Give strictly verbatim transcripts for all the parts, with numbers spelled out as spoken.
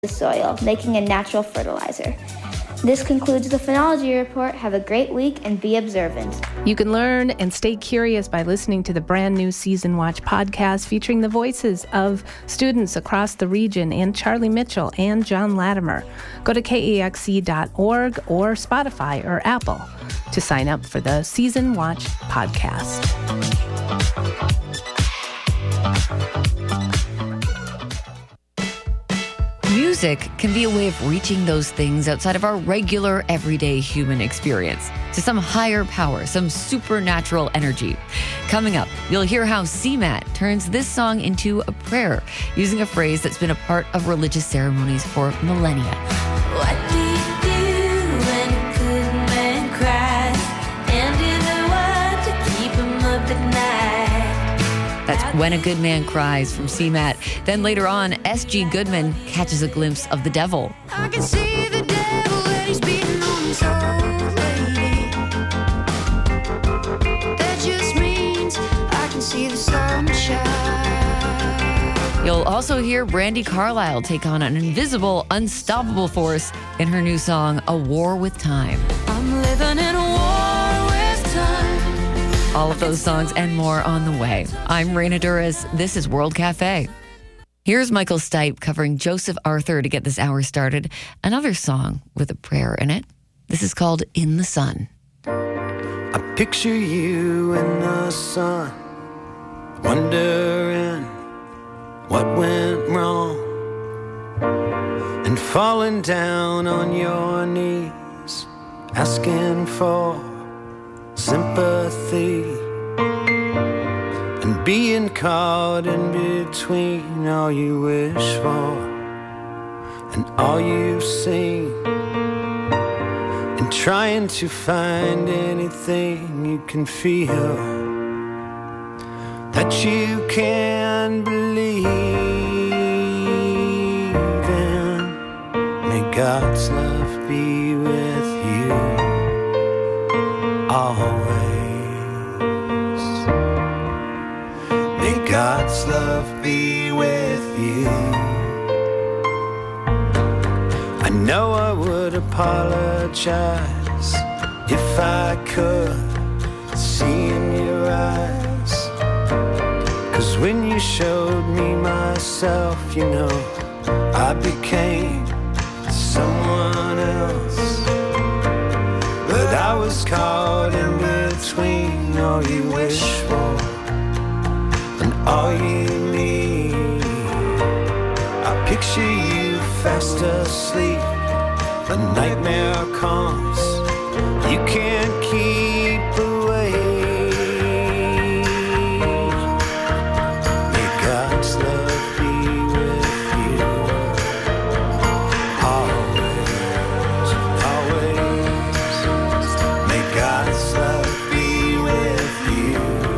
the soil, making a natural fertilizer. This concludes the Phenology Report. Have a great week and be observant. You can learn and stay curious by listening to the brand new Season Watch podcast featuring the voices of students across the region and Charlie Mitchell and John Latimer. Go to K E X E dot org or Spotify or Apple to sign up for the Season Watch podcast. Music can be a way of reaching those things outside of our regular, everyday human experience, to some higher power, some supernatural energy. Coming up, you'll hear how C MAT turns this song into a prayer, using a phrase that's been a part of religious ceremonies for millennia. What do you do when a good man cries? And do the what to keep him up at night? That's When a Good Man Cries from C MAT. Then later on, S G Goodman catches a glimpse of the devil. I can see the devil and he's beating on his old lady. That just means I can see the sunshine. You'll also hear Brandi Carlile take on an invisible, unstoppable force in her new song, A War with Time. I'm living in a war with time. All of those songs and more on the way. I'm Raina Duras. This is World Cafe. Here's Michael Stipe covering Joseph Arthur to get this hour started. Another song with a prayer in it. This is called In the Sun. I picture you in the sun, wondering what went wrong, and falling down on your knees, asking for sympathy, and being caught in between all you wish for and all you've seen, and trying to find anything you can feel that you can believe in. May God's love be with you always. May God's love be with you. I know I would apologize if I could see in your eyes, 'cause when you showed me myself, you know, I became someone else. But I was caught in between all you wish for and all you need. I picture you fast asleep, the nightmare comes, you can't keep away. May God's love be with you always, always. May God's love be with you.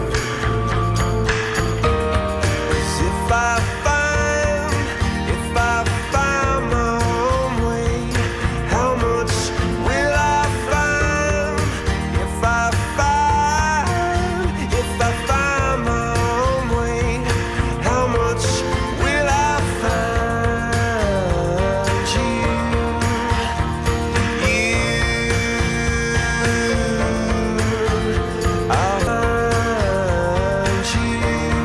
'Cause if I find, if I find my own way, how much will I find? If I find, if I find my own way, how much will I find you? You, I'll find you.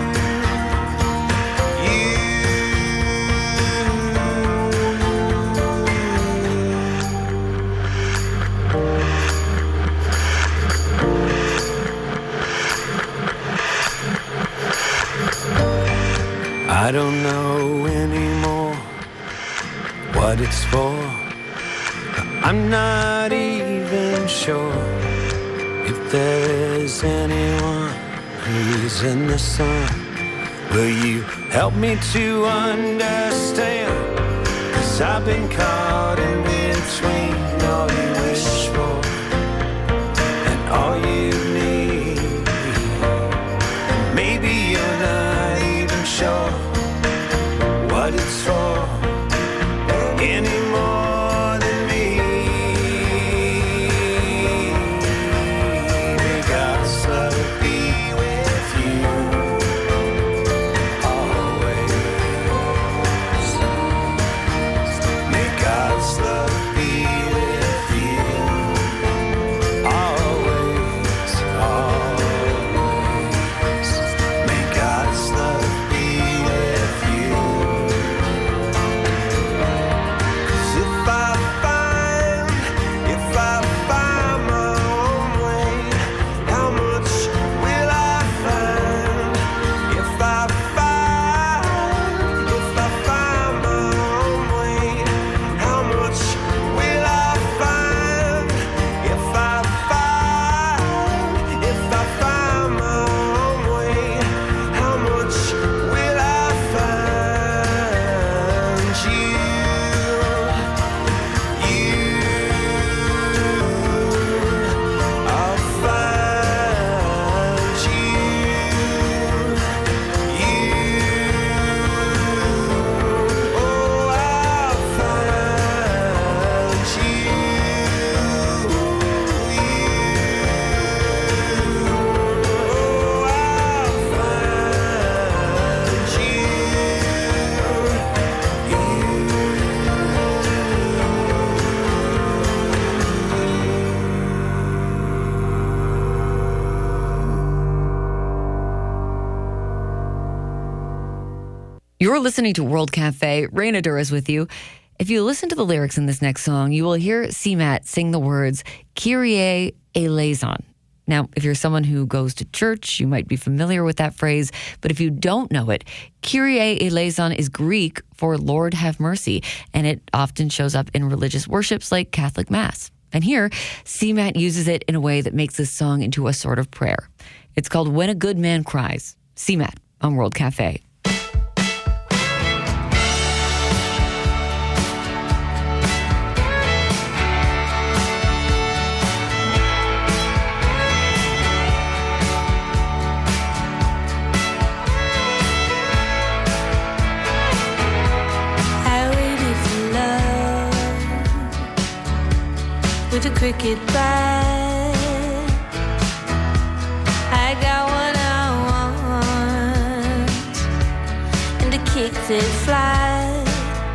I don't know anymore what it's for. I'm not even sure if there's anyone who's in the sun. Will you help me to understand? 'Cause I've been caught in between all you wish for and all you need. Maybe you're not even sure what it's for any more than me. May God's love be with you always. You're listening to World Cafe. Raina Dur is with you. If you listen to the lyrics in this next song, you will hear C MAT sing the words Kyrie eleison. Now, if you're someone who goes to church, you might be familiar with that phrase. But if you don't know it, Kyrie eleison is Greek for Lord have mercy, and it often shows up in religious worships like Catholic Mass. And here, C MAT uses it in a way that makes this song into a sort of prayer. It's called When a Good Man Cries. C MAT on World Cafe. With a cricket bat, I got what I want, and a kick that flies.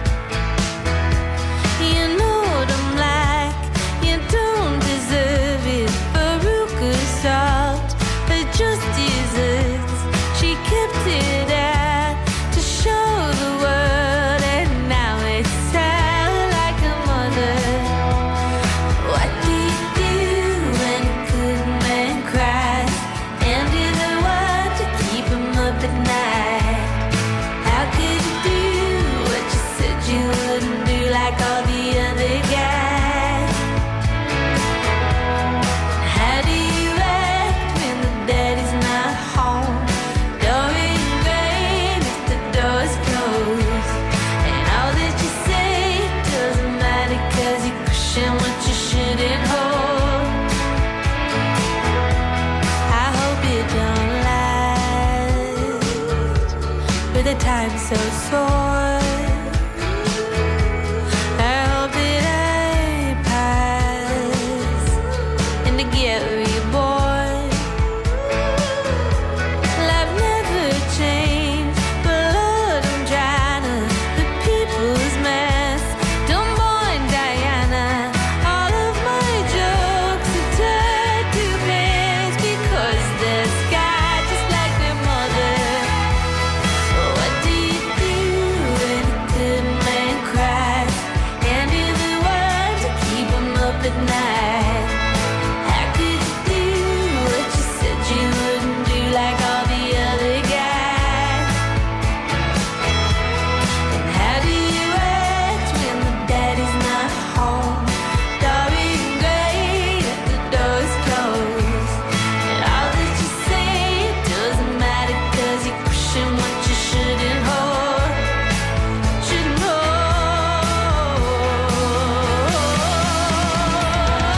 You know what I'm like, you don't deserve it. Veruca salt, but just desserts. She kept it out to show the world, and now it's sad like a mother. What do you do when a good man cries? And you're the one to keep him up at night. How could you do what you said you wouldn't do like all the other guys? How do you act when the daddy's not home? Dorian Gray if the door's closed, and all that you say doesn't matter 'cause you're pushing what you shouldn't hold. I hope you don't last with a time so sore. I hope that I pass and to get reborn. Life never changed, but Lord, I'm trying to put people's mess. Don't mind Diana. All of my jokes are tied to pants because the sky just like their mother. What do you do when a good man cries? And you're the one to keep him up at night. How could you do what you said you wouldn't do like all the other guys? And how do you act when the daddy's not home? Dorian Gray if the door's closed, and all that you say doesn't matter 'cause you're pushing what you shouldn't hold. Shouldn't hold.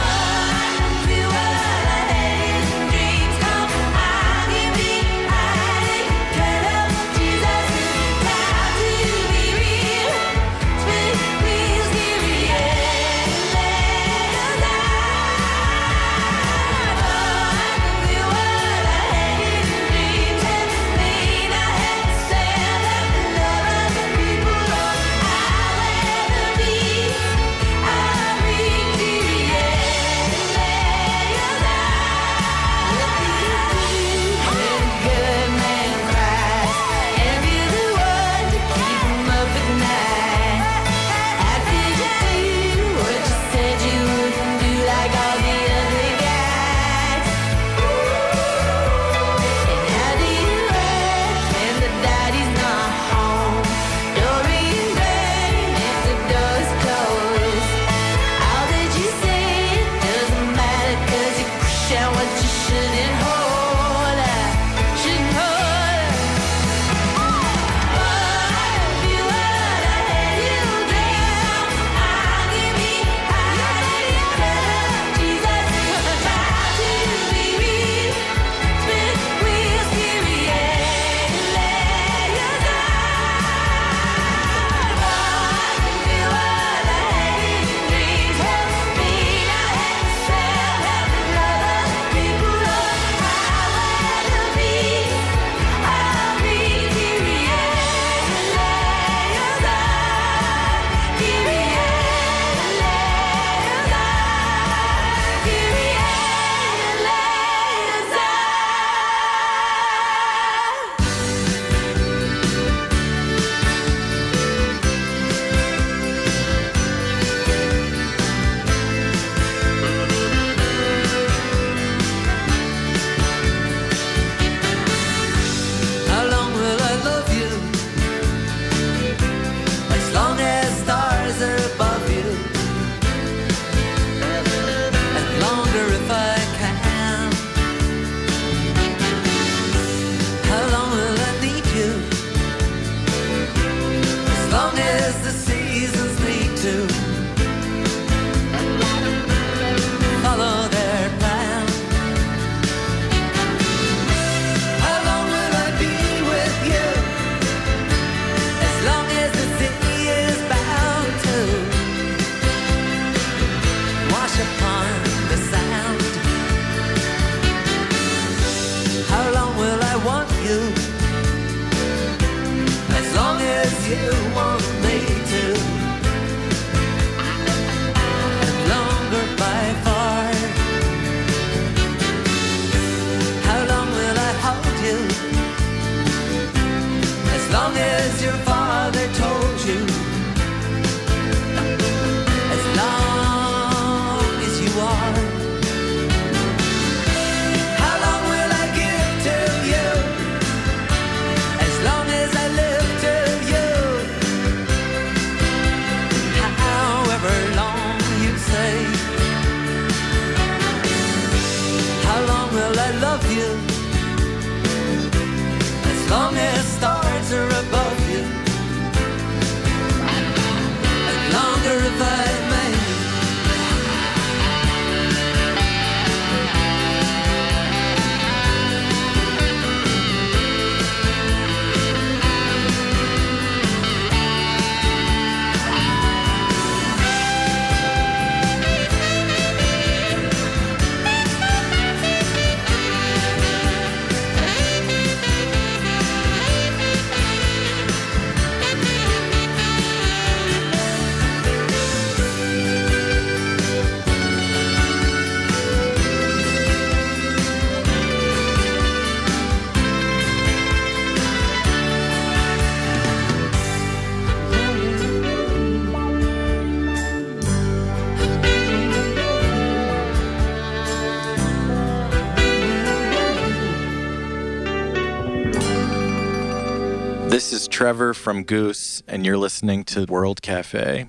This is Trevor from Goose, and you're listening to World Cafe.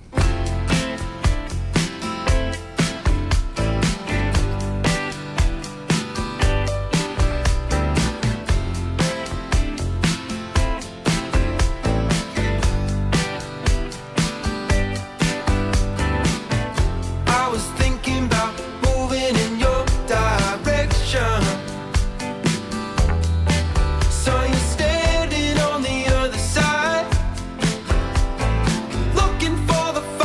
I was thinking about moving in your direction. Saw you standing on the other side, looking for the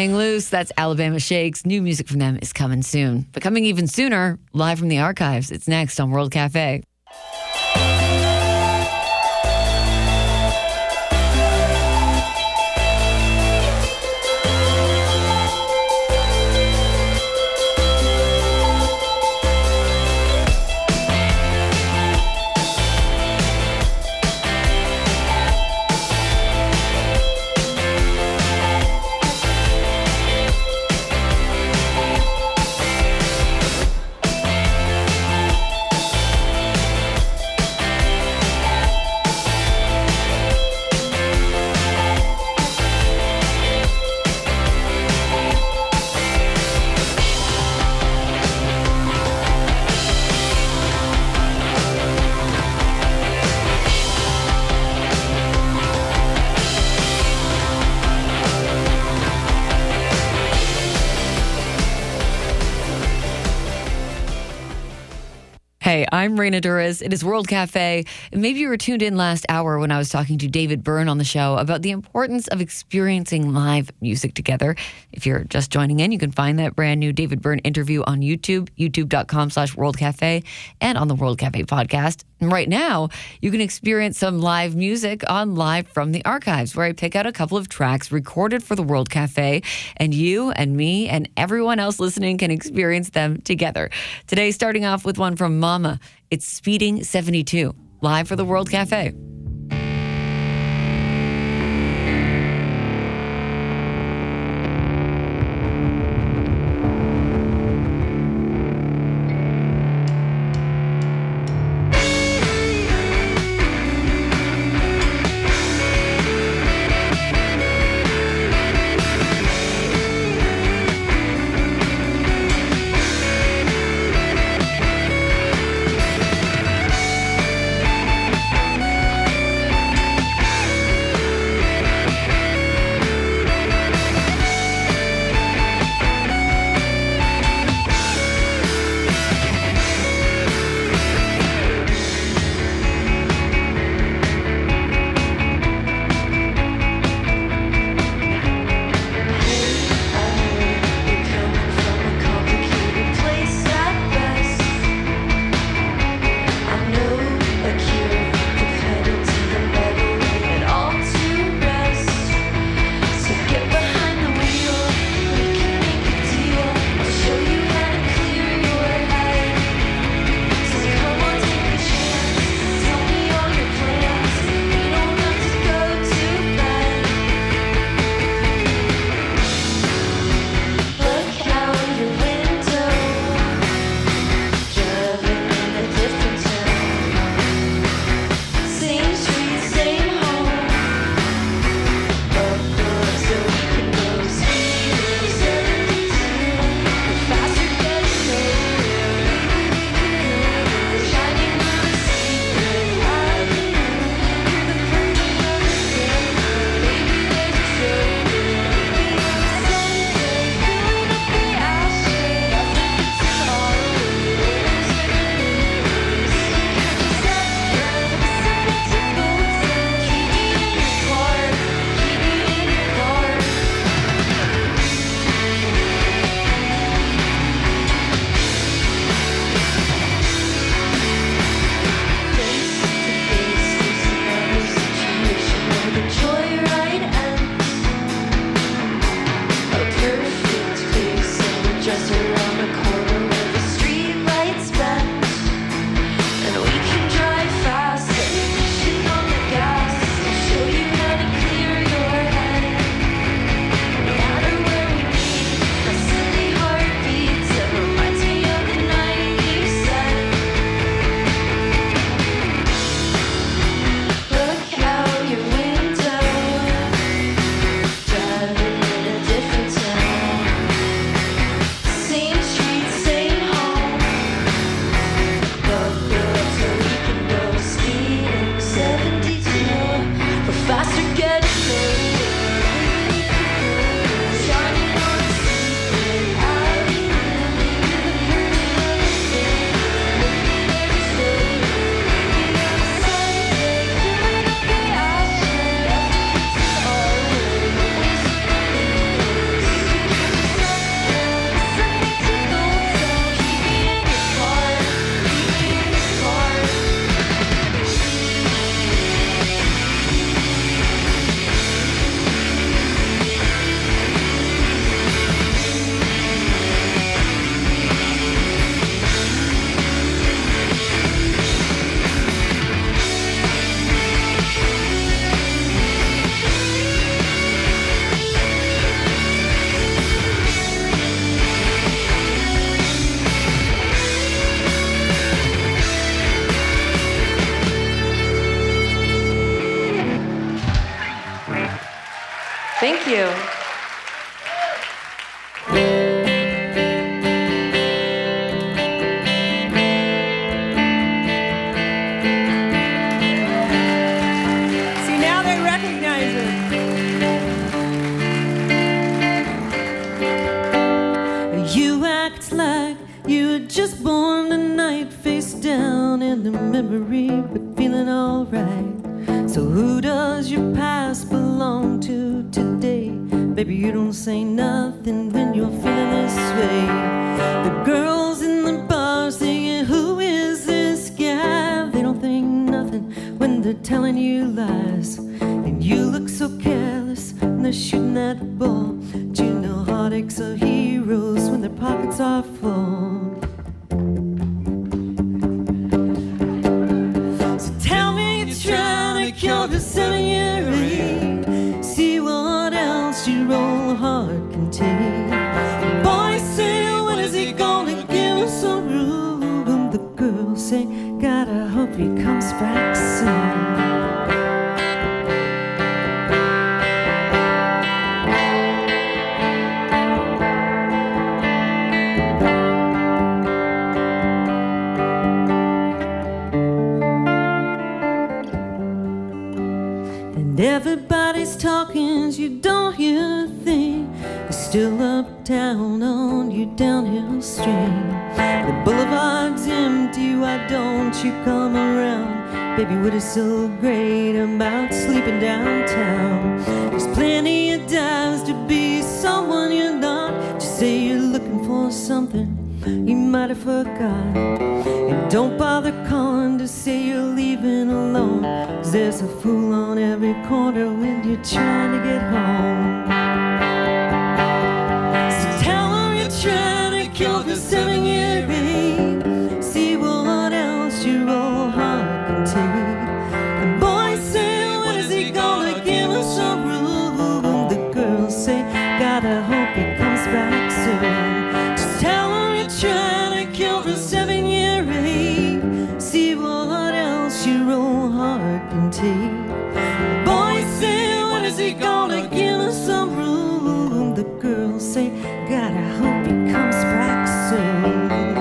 Hang Loose, that's Alabama Shakes. New music from them is coming soon. But coming even sooner, live from the archives, it's next on World Cafe. Hey, I'm Raina Duras. It is World Cafe. And maybe you were tuned in last hour when I was talking to David Byrne on the show about the importance of experiencing live music together. If you're just joining in, you can find that brand new David Byrne interview on YouTube, youtube.com slash World Cafe, and on the World Cafe podcast. And right now, you can experience some live music on Live from the Archives, where I pick out a couple of tracks recorded for the World Cafe, and you and me and everyone else listening can experience them together. Today, starting off with one from Mama. It's Speeding seventy-two, live for the World Cafe. you. See, now they recognize it. You act like you were just born tonight, face down in the memory, but feeling alright. So who does your past belong to today? Baby, you don't say nothing when you're feeling this way. The girls in the bar singing, who is this guy? They don't think nothing when they're telling you lies. And you look so careless when they're shooting that ball. But you know heartaches are heroes when their pockets are full. So tell me you're trying to cure the seven-year ache. See what else your old heart can take. Boys say, when is he gonna give us a room? The girls say, God, I hope he comes back soon. Everybody's talking, you don't hear a thing. They're still uptown on your downhill stream. The boulevard's empty, why don't you come around? Baby, what is so great about sleeping downtown? There's plenty of times to be someone you're not. Just say you're looking for something you might have forgot. And don't bother calling to say you're leaving alone, 'cause there's a fool on every corner when you're trying to get home. So tell them you're trying to kill the seven-year ache. See what else your old heart can take. The boys say, when is he gonna give us a room? The girls say, God, I hope he comes back soon. Just tell them you're trying to kill the seven-year ache. See what else your old heart can take. Boys say, when is he gonna give us some room? The girls say, God, I hope he comes back soon.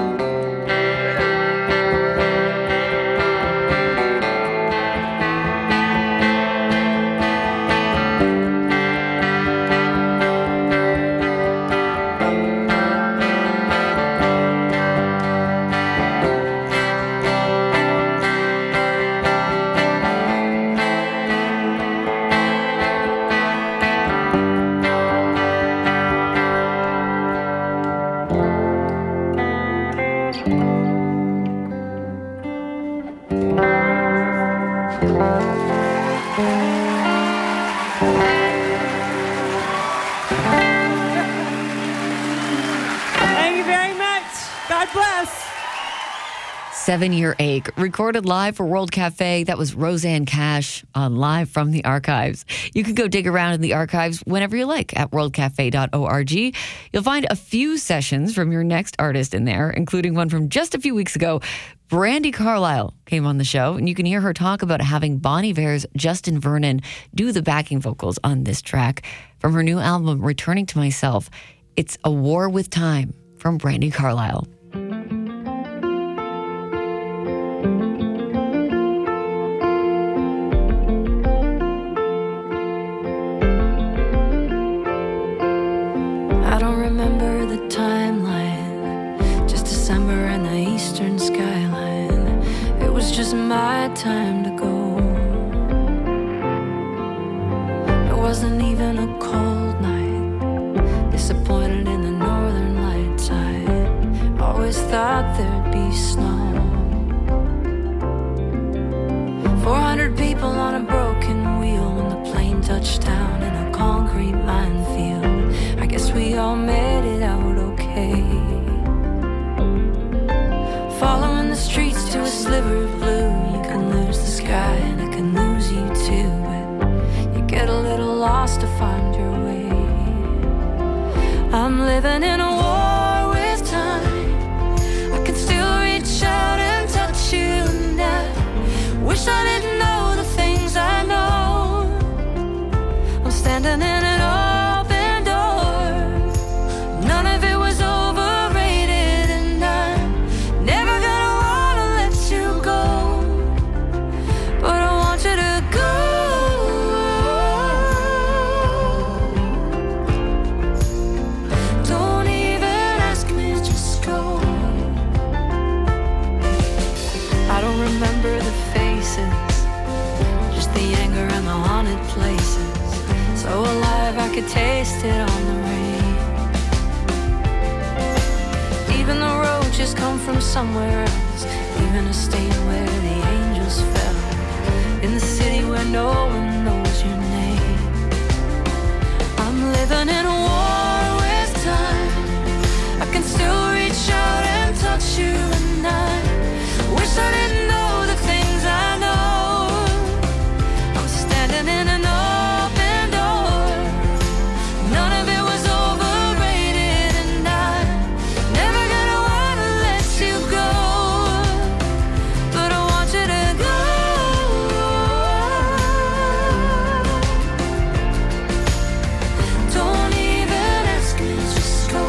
Thank you very much. God bless. Seven-Year Ache, recorded live for World Cafe. That was Roseanne Cash on Live from the Archives. You can go dig around in the archives whenever you like at world cafe dot org. You'll find a few sessions from your next artist in there, including one from just a few weeks ago. Brandi Carlile came on the show, and you can hear her talk about having Bon Iver's Justin Vernon do the backing vocals on this track from her new album, Returning to Myself. It's A War with Time from Brandi Carlile. I don't remember the timeline, just December and the eastern skyline. It was just my time to go. It wasn't even a cold night, disappointed in the northern lights. I always thought there'd be snow. Four hundred people on a broken wheel when the plane touched down in a concrete minefield. I guess we all made it out okay. Following the streets to a sliver of blue, you can lose the sky and I can lose you too, but you get a little lost to find your way. I'm living in a war with time. I can still reach out and touch you, and I wish I didn't know the things I know. I'm standing in it all could taste it on the rain. Even the roaches come from somewhere else. Even a state where the angels fell. In the city where no one knows your name. I'm living in a war with time. I can still reach out and touch you and I wish I didn't know the things I know. I'm standing in an open door. None of it was overrated and I'm never gonna wanna let you go. But I want you to go. Don't even ask me, just go.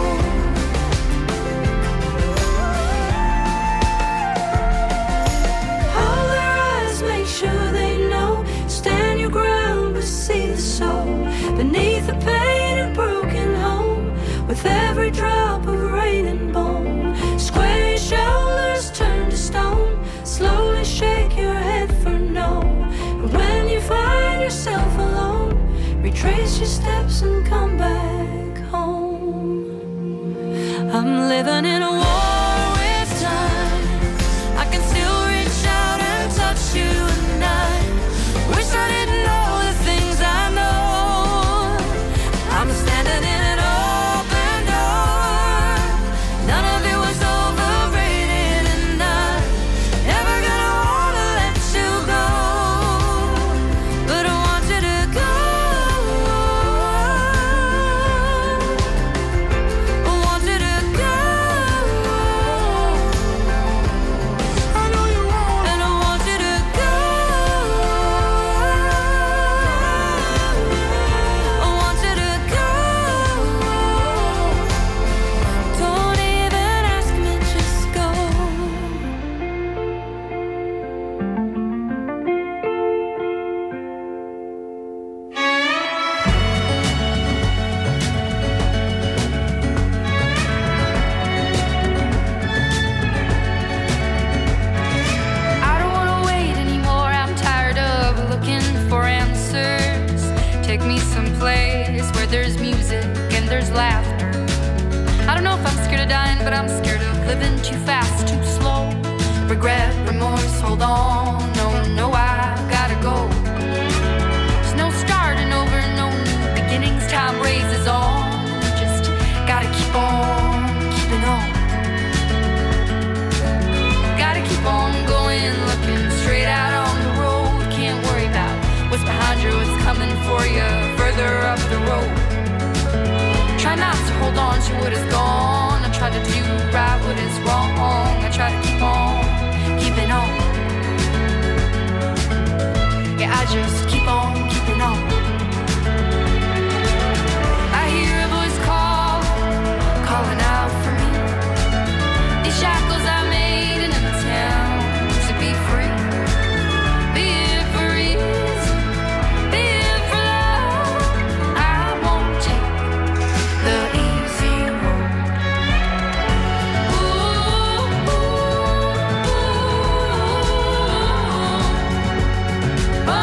Hold their eyes, make sure they know. Stand your ground, but see the soul beneath the pain and broken home. With every drop of rain and bone, square your shoulders, turn to stone. Slowly shake your head for no. And when you find yourself alone, retrace your steps and come back home. I'm living in a war with time. I can still reach out and touch you and I wish I didn't know the things I know. I'm standing in an open door. None of it was overrated and I'm never gonna wanna let you go. But I want you to go. I want you to go. I know you want. And I want you to go. I want you to go. Don't even ask me, just go. I don't wanna wait anymore. I'm tired of looking for answers. Take me someplace where there's music and there's laughter. I don't know if I'm scared of dying, but I'm scared of living too fast, too slow. Regret, remorse, hold on. No, no, I gotta go. There's no starting over, no new beginnings. Time raises on. Just gotta keep on keeping on. Gotta keep on going, looking straight out on the road. Can't worry about what's behind you, what's coming for you further up the road. Try not to hold on to what is gone. I try to do right what is wrong. I try to keep on keeping on. Yeah, I just keep on keeping on. I hear a voice call, calling out for me. These shackles I made in a town to be free. Be it for ease, be it for love. I won't take the easy road. Ooh, ooh, ooh, oh.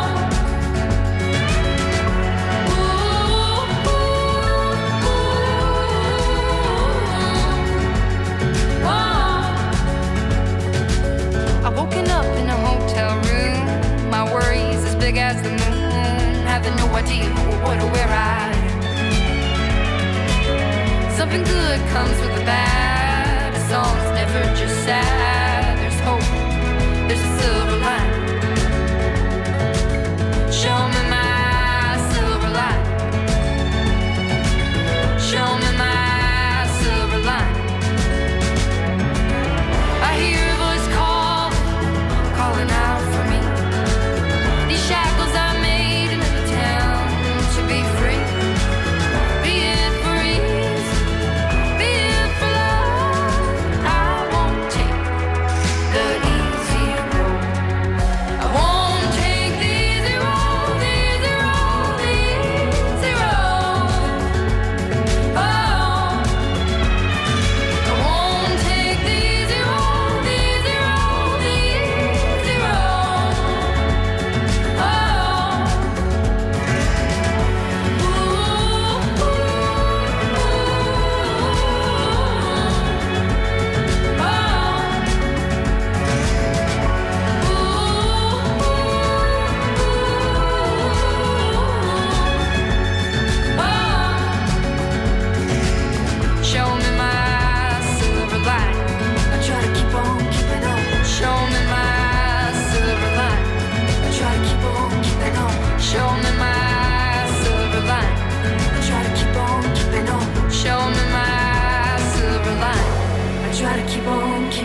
I've woken up in a hotel room. My worries as big as the moon. Having no idea what or where I am. Something good comes with the bad. A song's never just sad. There's hope, there's a silver line. Show me my silver line. Show me my silver line. I hear a voice call, calling out for me. These shackles I made in the town to be free. Be it for ease, be it for love. I won't take the easy road. I won't take the easy road, the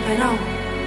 jumping on.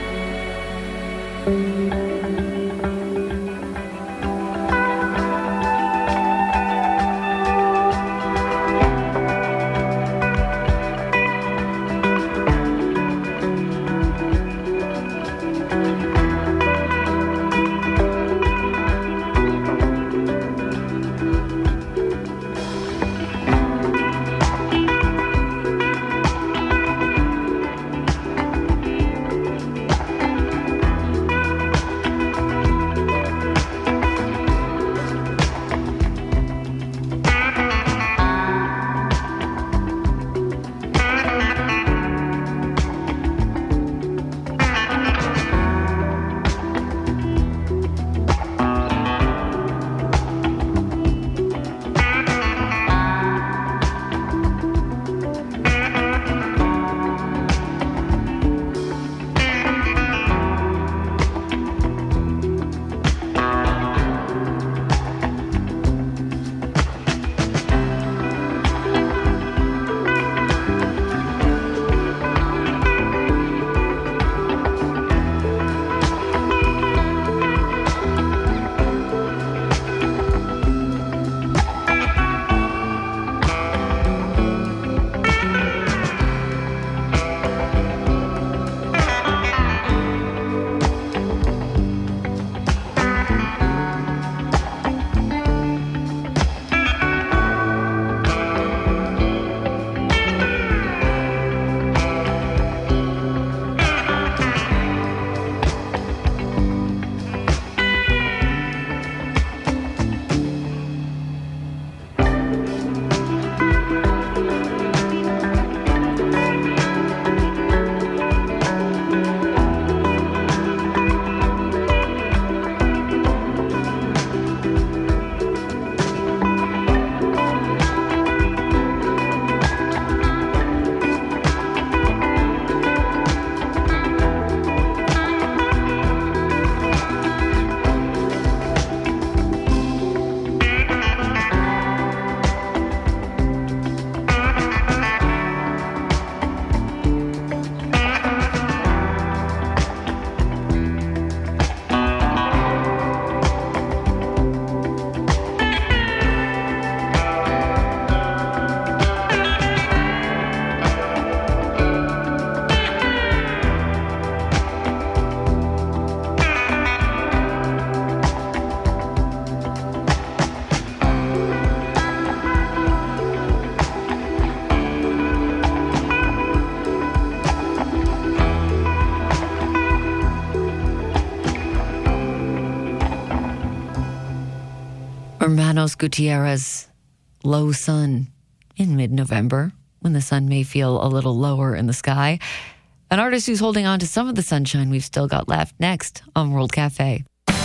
Hermanos Gutierrez, Low Sun, in mid-November, when the sun may feel a little lower in the sky. An artist who's holding on to some of the sunshine we've still got left, next on World Cafe.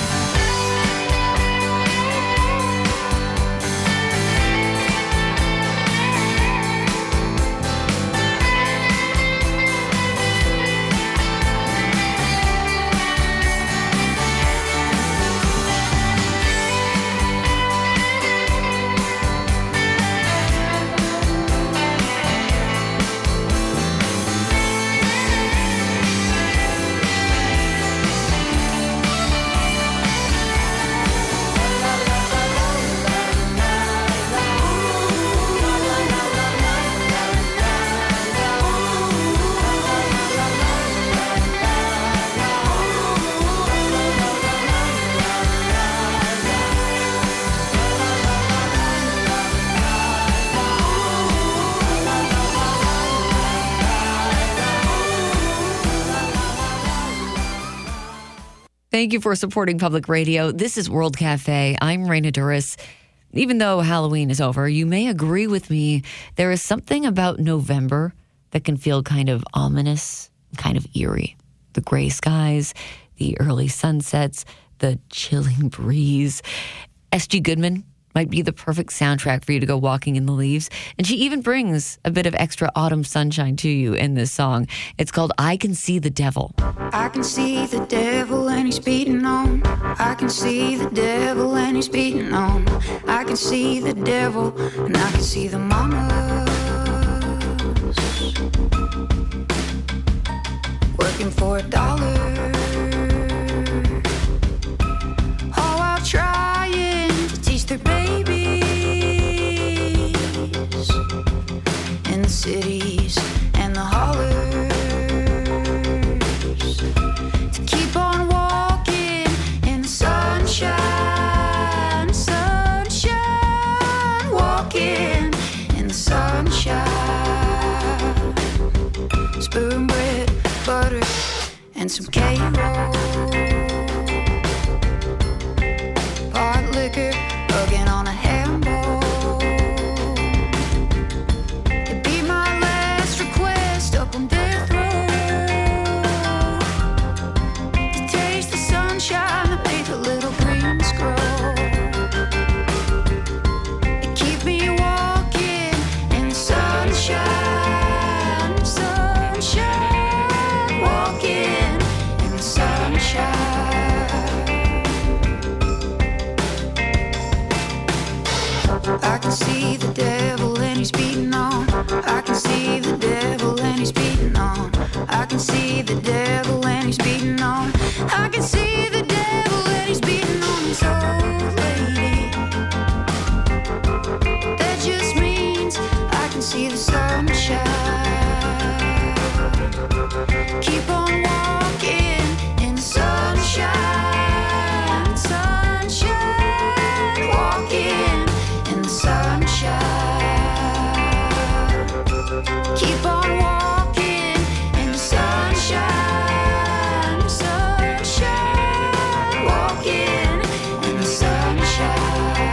Thank you for supporting public radio. This is World Cafe. I'm Raina Duras. Even though Halloween is over, you may agree with me, there is something about November that can feel kind of ominous, kind of eerie. The gray skies, the early sunsets, the chilling breeze. S G Goodman might be the perfect soundtrack for you to go walking in the leaves. And she even brings a bit of extra autumn sunshine to you in this song. It's called I Can See the Devil. I can see the devil and he's beating on. I can see the devil and he's beating on. I can see the devil and I can see the mamas working looking for a dollar. All while trying to teach their babies in the cities and the hollers to keep on walking in the sunshine, sunshine, walking in the sunshine. Spoon bread, butter, and some K-roll. Pot liquor, hugging on a handball. It'd be my last request up on death row to taste the sunshine that made the little greens grow. It keep me walking in the sunshine, sunshine, walking in the sunshine. I can see the devil and he's beating on. I can see the devil and he's beating on. I can see the devil and he's beating on. I can see the devil and he's beating on his old lady. That just means I can see the sunshine. Keep on walking in the sunshine, sunshine, walking in the sunshine. Keep on walking in the sunshine, sunshine, walking in the sunshine.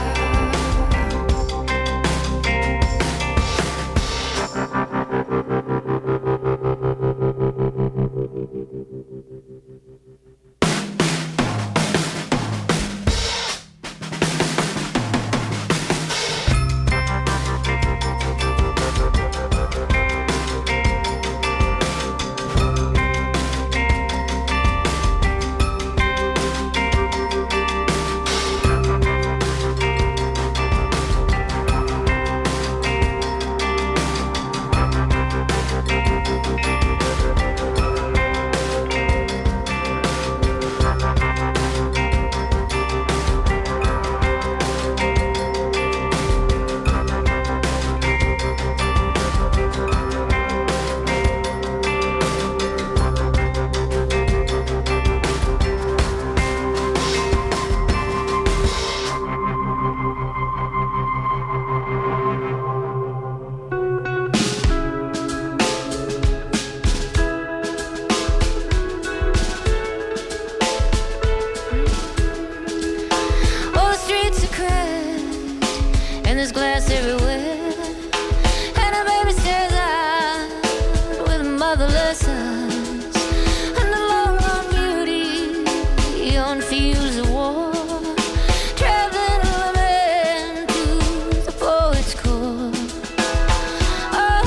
Well, the streets are cracked, and there's glass everywhere. And a baby stares out with motherless sons. And the long, long beauty on fields of war, traveling a lament to the poet's core. Oh,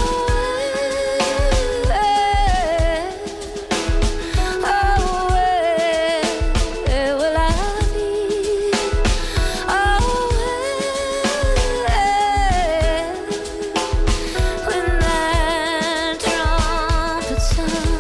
where, oh, where, where will I be? Oh, where, when that trumpet sounds?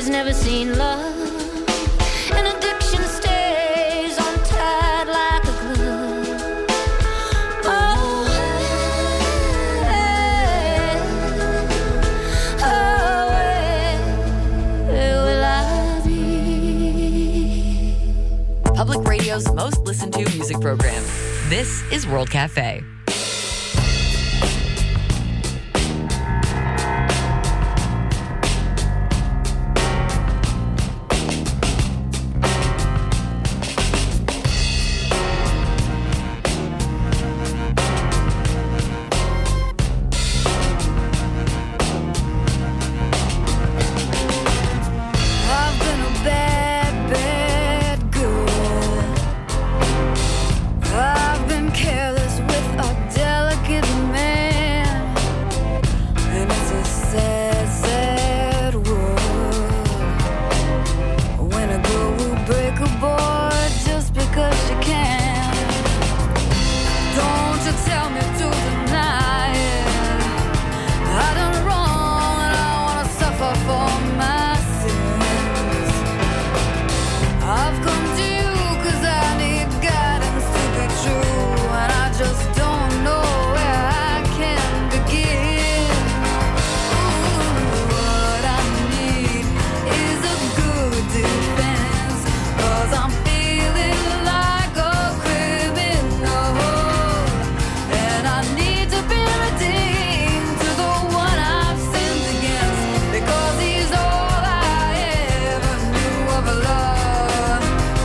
He's never seen love. An addiction stays on tight like a glove. Oh, hey, oh, where will I be? Public Radio's most listened to music program. This is World Cafe. I've been a bad, bad girl. I've been careless with a delicate man, and it's a sad, sad world when a girl will break a boy just because she can. Don't you tell me to deny it. I done wrong and I wanna suffer for my sins. I've come to you 'cause I need guidance to be true, and I just don't know where I can begin. Ooh, what I need is a good defense, 'cause I'm feeling like a criminal, and I need to be redeemed to the one I've sinned against, because he's all I ever knew of love.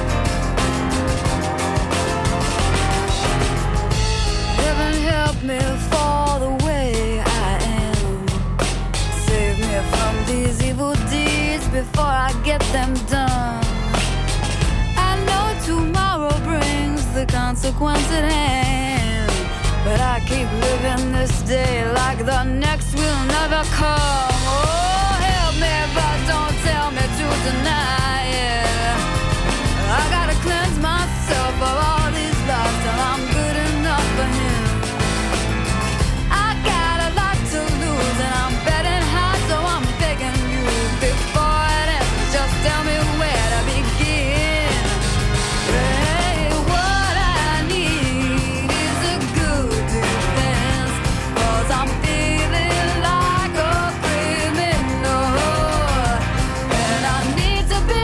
Heaven help me fall the way I am. Save me from these evil deeds before I get them done. I know tomorrow brings the consequence at hand, but I keep living this day like the next will never come. Oh, help me, but don't tell me to deny it. I gotta cleanse myself of all these lies till I'm good enough for him. I got a lot to lose and I'm betting high, so I'm begging you before it ends, just tell me where to begin. Hey, what I need is a good defense, 'cause I'm feeling like a criminal, and I need to be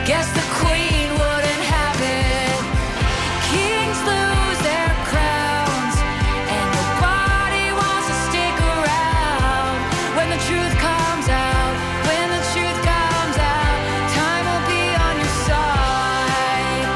Guess the queen wouldn't have it. Kings lose their crowns, and nobody wants to stick around. When the truth comes out, when the truth comes out, time will be on your side.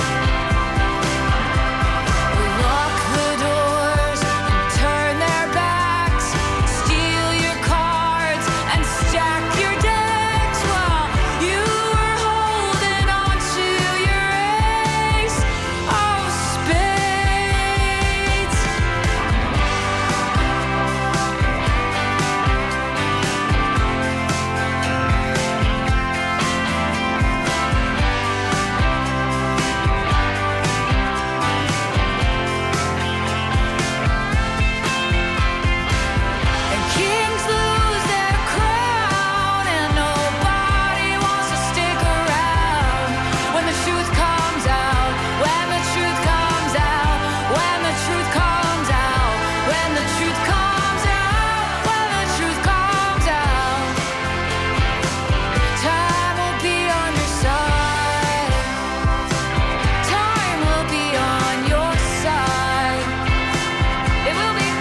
We lock the doors and turn their backs, steal your cards and stack your decks while you were holding on to your ace of spades. And kings lose their crown, and nobody wants to stick around. When the truth comes out, when the truth comes out, when the truth comes out, when the truth comes out, when the truth comes out, time will be on your side. Time will be on your side. It will be.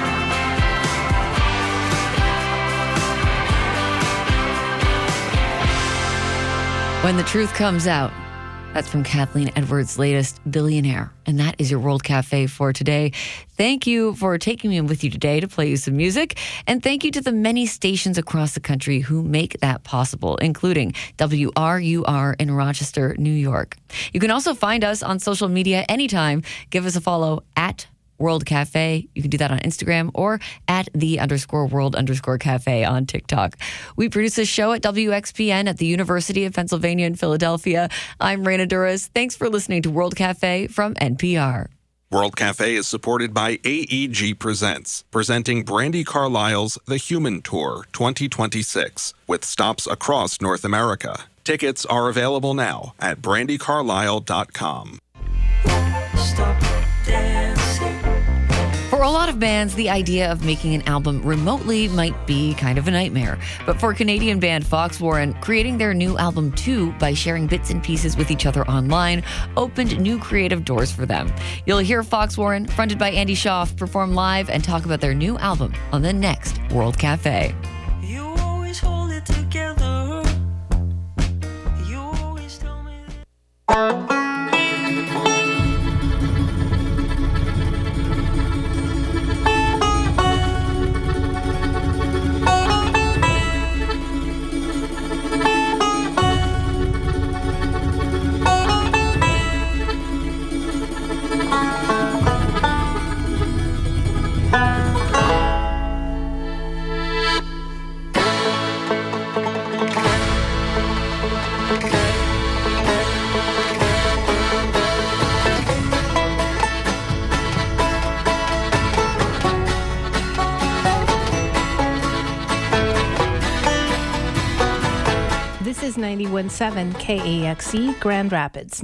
When the Truth Comes Out. That's from Kathleen Edwards' latest Billionaire. And that is your World Cafe for today. Thank you for taking me with you today to play you some music. And thank you to the many stations across the country who make that possible, including W R U R in Rochester, New York. You can also find us on social media anytime. Give us a follow at World Cafe. You can do that on Instagram or at the underscore world underscore cafe on TikTok. We produce this show at W X P N at the University of Pennsylvania in Philadelphia. I'm Raina Duras. Thanks for listening to World Cafe from N P R. World Cafe is supported by A E G Presents, presenting Brandi Carlile's The Human Tour twenty twenty-six, with stops across North America. Tickets are available now at brandy carlisle dot com. Stop dancing. For a lot of bands, the idea of making an album remotely might be kind of a nightmare. But for Canadian band Fox Warren, creating their new album Two by sharing bits and pieces with each other online opened new creative doors for them. You'll hear Fox Warren, fronted by Andy Schaaf, perform live and talk about their new album on the next World Cafe. You always hold it together. You always tell me. This is ninety-one point seven K A X E Grand Rapids.